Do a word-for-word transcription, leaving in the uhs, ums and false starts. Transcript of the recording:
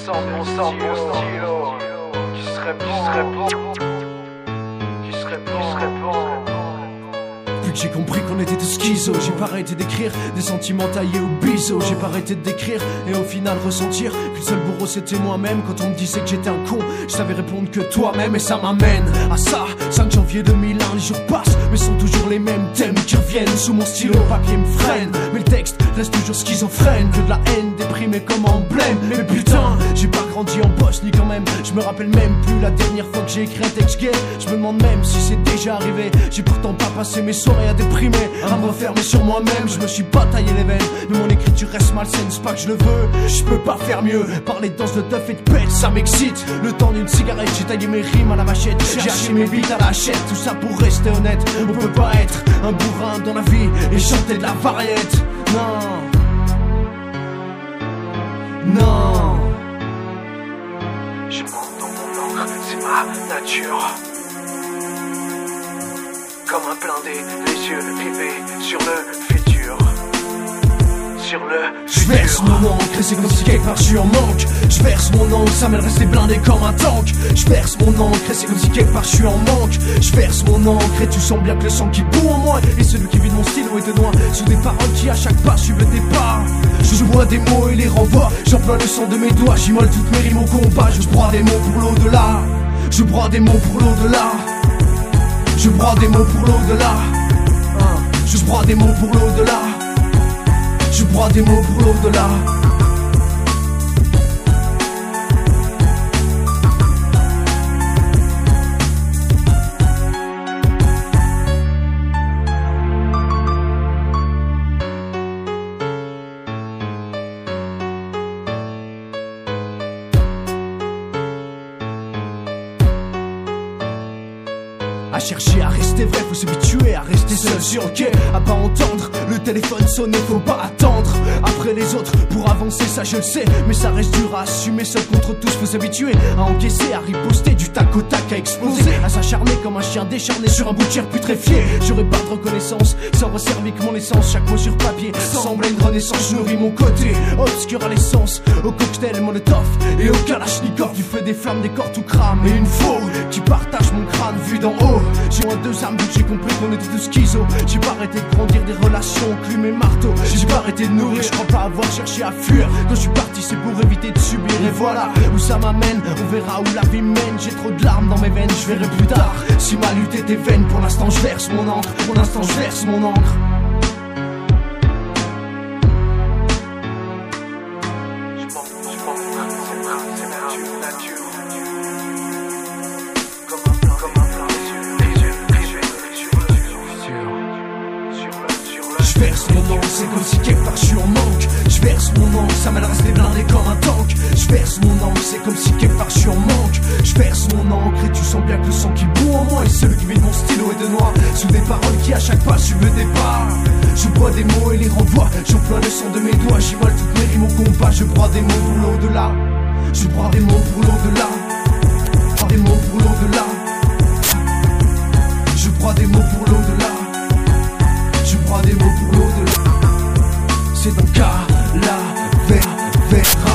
sans mon stylo, qui serait bon, qui serait bon, qui serait bon, qui serait bon. Plus que j'ai compris qu'on était tous schizo, j'ai pas arrêté d'écrire des sentiments taillés au biseau. J'ai pas arrêté d'écrire et au final ressentir que le seul bourreau c'était moi-même. Quand on me disait que j'étais un con, je savais répondre que toi-même. Et ça m'amène à ça, cinq janvier deux mille un. Les jours passent mais sont toujours les mêmes thèmes qui reviennent. Sous mon stylo, le papier me freine, mais le texte reste toujours schizophrène. Que de la haine déprimée comme emblème. Mais putain, j'ai pas grandi en Bosnie quand même. Je me rappelle même plus la dernière fois que j'ai écrit un texte gay. Je me demande même si c'est déjà arrivé. J'ai pourtant pas passé mes soirées à déprimer, à me refermer sur moi-même. Je me suis pas taillé les veines, mais mon écriture reste malsaine. C'est pas que je le veux, je peux pas faire mieux. Parler de danse de teuf et de pète, ça m'excite. Le temps d'une cigarette, j'ai taillé mes rimes à la machette. J'ai haché mes beats à la hachette. Tout ça pour rester honnête. On peut pas être un bourrin dans la vie et chanter de la variette. Non, non. Je monte dans mon encre, c'est ma nature. Comme un blindé, les yeux rivés sur le futur. Sur le Je verse mon encre et c'est comme si quelque part je suis en manque. Je verse mon encre, ça m'est resté blindé comme un tank. Je verse mon encre et c'est comme si quelque part je suis en manque. Je verse mon encre et tu sens bien que le sang qui bout en moi et celui qui vide mon stylo est de loin. Sous des paroles qui à chaque pas suivent le départ. Je bois des mots et les renvoie. J'emploie le sang de mes doigts, j'immole toutes mes rimes au combat. Je broie des mots pour l'au-delà. Je broie des mots pour l'au-delà. Je broie des mots pour l'au-delà. Je broie des mots pour l'au-delà. Je broie des mots pour l'au-delà. À chercher à rester vrai, faut s'habituer à rester seul sur le quai. À pas entendre le téléphone sonner, faut pas attendre après les autres pour avancer, ça je le sais. Mais ça reste dur à assumer, seul contre tous. Faut s'habituer à encaisser, à riposter, du tac au tac à exploser, à s'acharner comme un chien décharné sur un bout de chair putréfié. J'aurais pas de reconnaissance sans resservir que mon essence. Chaque mot sur papier semble une renaissance. Je nourris mon côté obscur à l'essence, au cocktail molotov et au kalachnikov. Du feu des flammes, des corps tout crame et une foule qui partage mon crâne vu d'en haut. J'ai moins deux armes, donc j'ai compris qu'on était tous schizo. J'ai pas arrêté de grandir des relations, plume et marteau. J'ai pas arrêté de nourrir, je crois pas avoir cherché à fuir. Quand je suis parti c'est pour éviter de subir. Et voilà où ça m'amène, on verra où la vie mène. J'ai trop de larmes dans mes veines, je verrai plus tard si ma lutte était vaine. Pour l'instant je verse mon encre, pour l'instant je verse mon encre. Je verse mon encre, c'est comme si quelque part je suis en manque. Je verse mon encre, ça m'est resté blindé comme un tank. Je verse mon encre, c'est comme si quelque part je suis en manque. Je verse mon encre et tu sens bien que le sang qui bout en moi et celui qui vide mon stylo est de noir. Sous des paroles qui à chaque pas suivent le départ. Je bois des mots et les renvoie. J'emploie le sang de mes doigts, j'ivole toutes mes rimes au combat. Je broie des mots pour l'au-delà. Je broie des mots pour l'au-delà. Je broie des mots pour l'au-delà. Je broie des mots pour l'au-delà. Je broie des mots pour l'au-delà. C'est dans cas la verra.